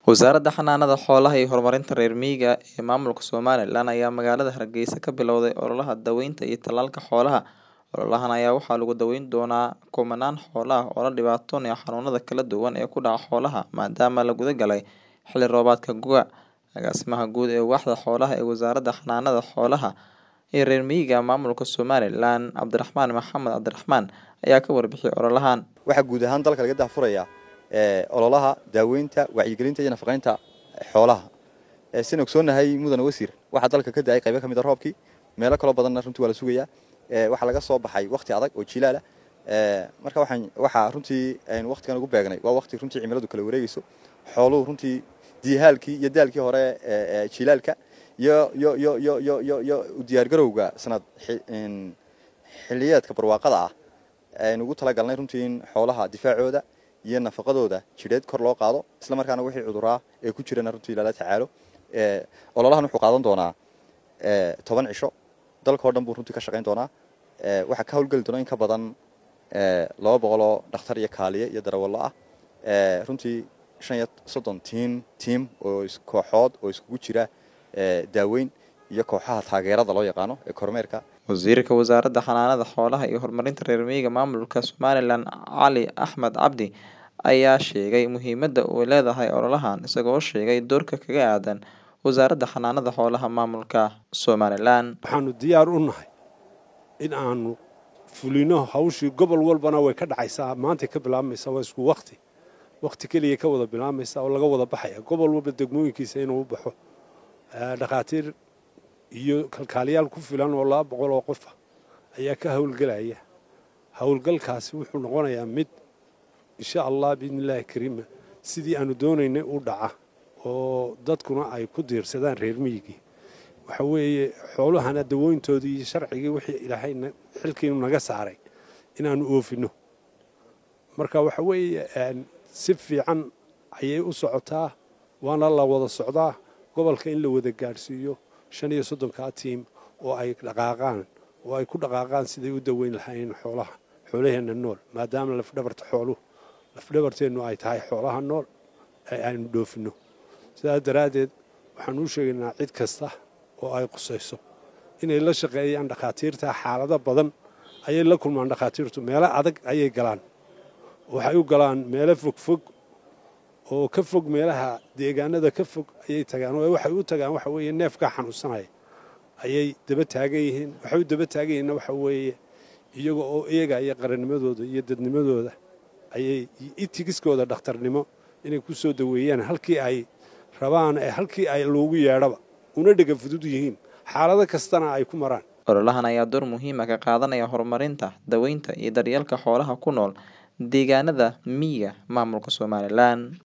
Wasaaradda Xanaanada Xoolaha iyo Horumarinta Reer Miyiga ee Maamulka Somaliland ayaa magaalada Hargeysa ka bilowday ololaha daaweynta iyo tallaalka xoolaha. Ololahan ayaa waxaa lagu daweyn doonaa kumanaan xoolo ah oo la dhibaatoonaya xanuunada kala duwan ee ku dhaca xoolaha maadaama la guda galay xilli roobaadka gu'ga. Agaasimaha guud ee waaxda xoolaha ee Wasaaradda Xanaanada Xoolaha iyo Reer Miyiga Maamulka Somaliland, Cabdiraxmaan Maxamed Cabdiraxmaan, ayaa ka warbixiyay ololahan. Waxaa guud ahaan dalka laga daahfuraya ololaha daaweynta, wacyigelinta iyo nafaqeynta xoolaha. Sina ogsoonahay mudane wasiir waxaa dalka ka daayay qaybo ka mid ah roobkii, meelo kala badanna runtii waa la sugayaa. Waxaa laga soo baxay waqti adag oo jiilaal ah. Marka waxaa runtii aynu waqtigan ugu beegnay waa waqti runtii cimiladu kala wareegayso. Xooluhu runtii diihaalkii iyo daalkii hore jiilaalka iyo u diyaar garowga sanad xilliyeedka barwaaqada ah aynu ugu talagalnay runtii in xoolaha difaacooda iyo nafaqadooda jidheed kor loo qaado, isla markaana wixii cuduraa ee ku jirana runtii lala tacaalo. Ololahan wuxuu qaadan doonaa 10 cisho, dalka oo dhan buu runtii ka shaqayn doonaa. Waxaa ka howlgeli doona in ka badan 200 oo dhakhtar iyo kaaliye iyo darawallo ah. Runtii 35 tiim oo kooxood oo iskugu jira daaweyn iyo kooxaha taageerada loo yaqaano ee kormeerka. Wasiirka Wasaaradda Xanaanada Xoolaha iyo Horumarinta Reer Miyiga Maamulka Somaliland, Cali Axmed Cabdi, ayaa sheegay muhiimadda uu leeyahay ololahan, isagoo sheegay doorka kaga aadan Wasaaradda Xanaanada Xoolaha Maamulka Somaliland. Waxaanu diyaar u nahay in aanu fulino hawshii gobol walbana way ka dhacaysaa, maanta ka bilaabmaysaa waa isku waqti kaliya ka wada bilaabmaysaa oo laga wada baxaya gobol walba degmooyinkiisa inuu u baxo dhakhaatiir iyo kalkaaliyaal ku filan oo 200 oo qof ayaa ka howlgalaya. Howlgalkaasi wuxuu noqonayaa mid insha Allah biidnillaahi kariim sidii aanu doonaynay u dhaca oo dadkuna ay ku diirsadaan reer miyigi. Waxa weeye xoolahana dawooyintoodii iyo sharcigii wixii ilaahayna xilkiinu naga saaray inaanu oofino. Marka waxa weeye si fiican ayay u socotaa, waana la wada socdaa gobolka in la wada gaarsiiyo 35 tiim oo ay ku dhaqaaqaan sidii u daweyn lahayn xoolaheena nool, maadaama lafdhabarteenu ay tahay xoolaha nool ee aynu dhoofino. Sidaa daraadeed waxaan u sheegaynaa cid kasta oo ay qusayso inay la shaqeeyaan dhakhaatiirta. Xaalado badan ayay la kulmaan dhakhaatiirtu, meelo adag ayay galaan, waxay u galaan meelo fogfog oo ka fog meelaha deegaanada ka fog ayay tagaan. Waxay u tagaan waxa weeye neefka xanuunsanaya ayay daba taagan yihiin. Waxay u daba taagan yihiin waxa weeye iyaga oo eegaya qarannimadooda iyo dadnimadooda ayay itigiskooda dhakhtarnimo inay ku soo daweeyaan halkii ay rabaan halkii ay loogu yeedhaba una dhaga fudud yihiin xaalado kastana ay ku maraan. Ololahan ayaa door muhiim ah ka qaadanaya horumarinta, daweynta iyo daryeelka xoolaha ku nool deegaanada miyiga Maamulka Somaliland.